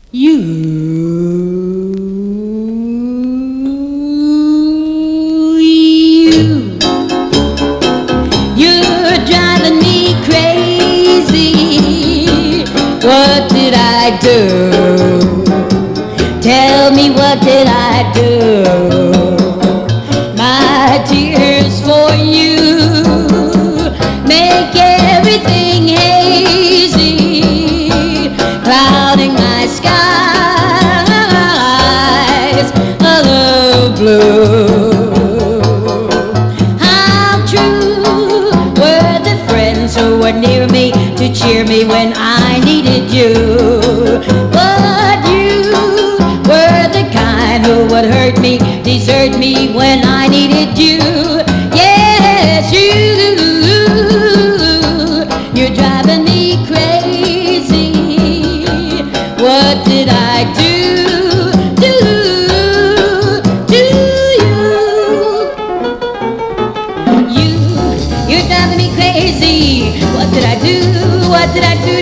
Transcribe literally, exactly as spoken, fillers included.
You, you, you're driving me crazy. What did I do? Tell me, what did I do? My tears for you make everything hazy, clouding my skies of blue. How true were the friends who were near me to cheer me when I needed you. But you were the kind who would hurt me, desert me when I needed you. Yes, you. You're driving me crazy. What did I do, do, do you? You, you're driving me crazy. What did I do? What did I do?